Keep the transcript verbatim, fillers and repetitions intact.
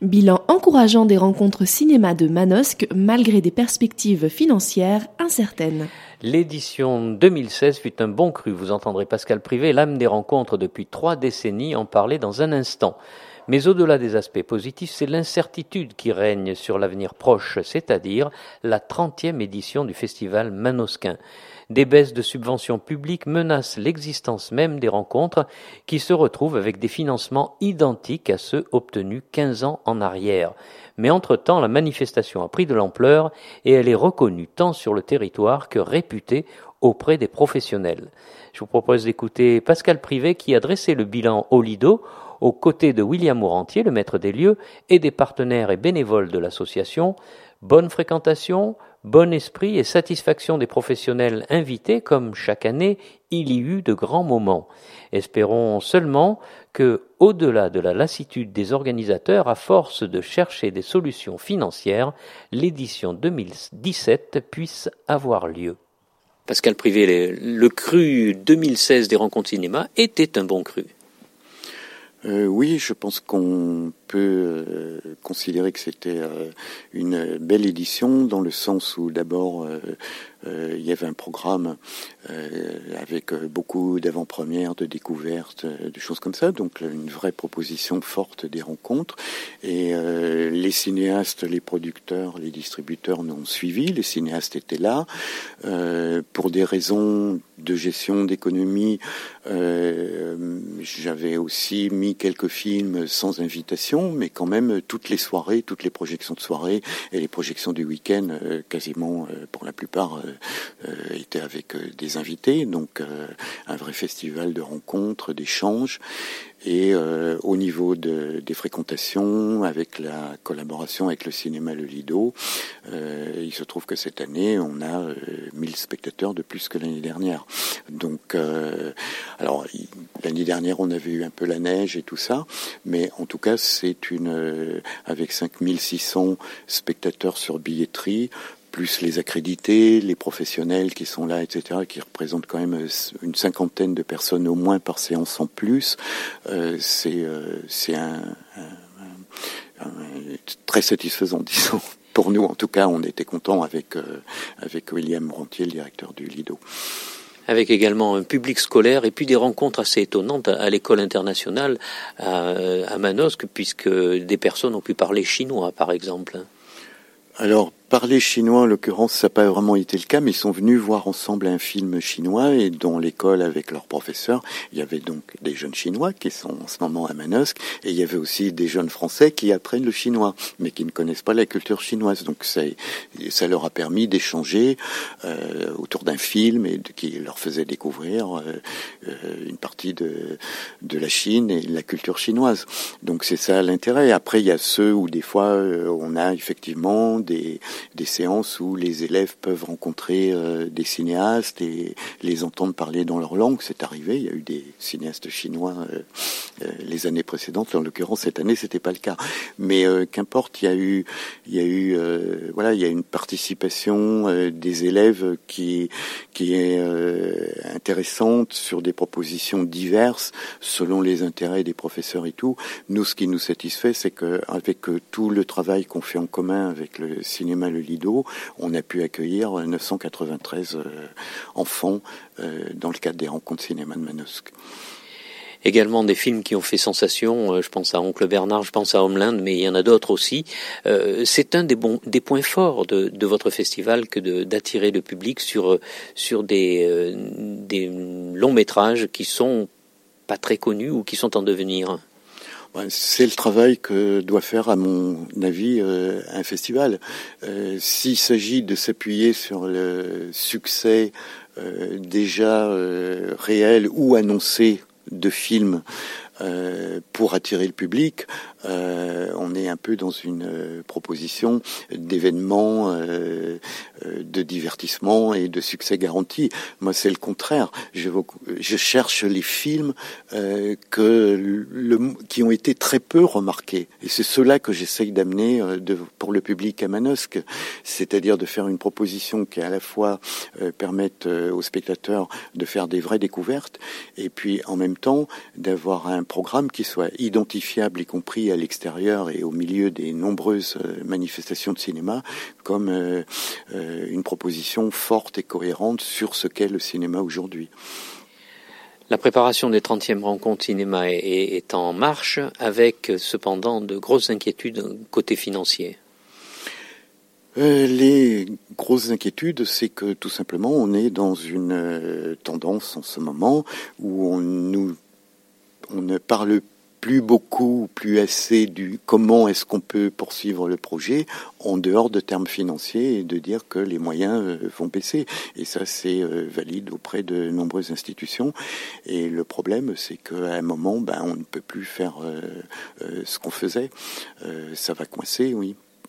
Bilan encourageant des rencontres cinéma de Manosque malgré des perspectives financières incertaines. L'édition deux mille seize fut un bon cru. Vous entendrez Pascal Privé, l'âme des rencontres depuis trois décennies, en parler dans un instant. Mais au-delà des aspects positifs, c'est l'incertitude qui règne sur l'avenir proche, c'est-à-dire la trentième édition du festival manosquin. Des baisses de subventions publiques menacent l'existence même des rencontres qui se retrouvent avec des financements identiques à ceux obtenus quinze ans en arrière. Mais entre-temps, la manifestation a pris de l'ampleur et elle est reconnue tant sur le territoire que réputée auprès des professionnels. Je vous propose d'écouter Pascal Privé qui a dressé le bilan au Lido aux côtés de William Morantier, le maître des lieux, et des partenaires et bénévoles de l'association. Bonne fréquentation, bon esprit et satisfaction des professionnels invités, comme chaque année, il y eut de grands moments. Espérons seulement que, au-delà de la lassitude des organisateurs, à force de chercher des solutions financières, l'édition deux mille dix-sept puisse avoir lieu. Pascal Privé, le cru deux mille seize des rencontres cinéma était un bon cru. Euh, oui, je pense qu'on peut euh, considérer que c'était euh, une belle édition dans le sens où d'abord euh, euh, il y avait un programme euh, avec beaucoup d'avant-premières, de découvertes, de choses comme ça, donc une vraie proposition forte des rencontres. Et euh, les cinéastes, les producteurs, les distributeurs nous ont suivis, les cinéastes étaient là. Euh, pour des raisons de gestion, d'économie, euh, j'avais aussi mis quelques films sans invitation, mais quand même toutes les soirées, toutes les projections de soirée et les projections du week-end, euh, quasiment euh, pour la plupart, euh, euh, étaient avec euh, des invités, donc euh, un vrai festival de rencontres, d'échanges. Et euh, au niveau de, des fréquentations, avec la collaboration avec le cinéma Le Lido, euh, il se trouve que cette année, on a euh, mille spectateurs de plus que l'année dernière. Donc, euh, alors l'année dernière, on avait eu un peu la neige et tout ça, mais en tout cas, c'est une euh, avec cinq mille six cents spectateurs sur billetterie, plus les accrédités, les professionnels qui sont là, et cetera, qui représentent quand même une cinquantaine de personnes au moins par séance en plus. Euh, c'est euh, c'est un, un, un, un très satisfaisant, disons. Pour nous, en tout cas, on était contents avec euh, avec William Morantier, le directeur du Lido. Avec également un public scolaire et puis des rencontres assez étonnantes à, à l'école internationale à, à Manosque, puisque des personnes ont pu parler chinois, par exemple. Alors, parler chinois, en l'occurrence, ça n'a pas vraiment été le cas, mais ils sont venus voir ensemble un film chinois et dans l'école, avec leurs professeurs, il y avait donc des jeunes chinois qui sont en ce moment à Manosque et il y avait aussi des jeunes français qui apprennent le chinois, mais qui ne connaissent pas la culture chinoise. Donc, ça, ça leur a permis d'échanger euh, autour d'un film et de, qui leur faisait découvrir euh, euh, une partie de, de la Chine et de la culture chinoise. Donc, c'est ça l'intérêt. Après, il y a ceux où des fois, euh, on a effectivement des des séances où les élèves peuvent rencontrer euh, des cinéastes et les entendre parler dans leur langue. C'est arrivé, il y a eu des cinéastes chinois euh, euh, les années précédentes. En l'occurrence, cette année, c'était pas le cas. Mais euh, qu'importe, il y a eu, il y a eu, euh, voilà, il y a une participation euh, des élèves qui qui est euh, intéressante sur des propositions diverses selon les intérêts des professeurs et tout. Nous, ce qui nous satisfait, c'est que avec euh, tout le travail qu'on fait en commun avec le cinéma Le Lido, on a pu accueillir neuf cent quatre-vingt-treize euh, enfants euh, dans le cadre des rencontres cinéma de Manosque. Également des films qui ont fait sensation, euh, je pense à Oncle Bernard, je pense à Homeland, mais il y en a d'autres aussi. Euh, c'est un des, bons, des points forts de, de votre festival que de, d'attirer le public sur, sur des, euh, des longs métrages qui sont pas très connus ou qui sont en devenir. C'est le travail que doit faire, à mon avis, euh, un festival. Euh, s'il s'agit de s'appuyer sur le succès euh, déjà euh, réel ou annoncé de films euh, pour attirer le public, euh, on est un peu dans une euh, proposition d'événements euh, euh, de divertissement et de succès garanti. Moi, c'est le contraire. Je, je cherche les films euh, que le, qui ont été très peu remarqués. Et c'est cela que j'essaye d'amener euh, de, pour le public à Manosque. C'est-à-dire de faire une proposition qui à la fois euh, permette euh, aux spectateurs de faire des vraies découvertes et puis en même temps d'avoir un programme qui soit identifiable, y compris à l'extérieur et au milieu des nombreuses manifestations de cinéma, comme euh, euh, une proposition forte et cohérente sur ce qu'est le cinéma aujourd'hui. La préparation des trentièmes rencontres cinéma est, est, est en marche, avec cependant de grosses inquiétudes côté financier. Euh, les grosses inquiétudes, c'est que tout simplement on est dans une euh, tendance en ce moment où on, nous, on ne parle plus beaucoup, plus assez du comment est-ce qu'on peut poursuivre le projet en dehors de termes financiers et de dire que les moyens euh, vont baisser. Et ça, c'est euh, valide auprès de nombreuses institutions. Et le problème, c'est qu'à un moment, ben, on ne peut plus faire euh, euh, ce qu'on faisait. Euh, ça va coincer, oui.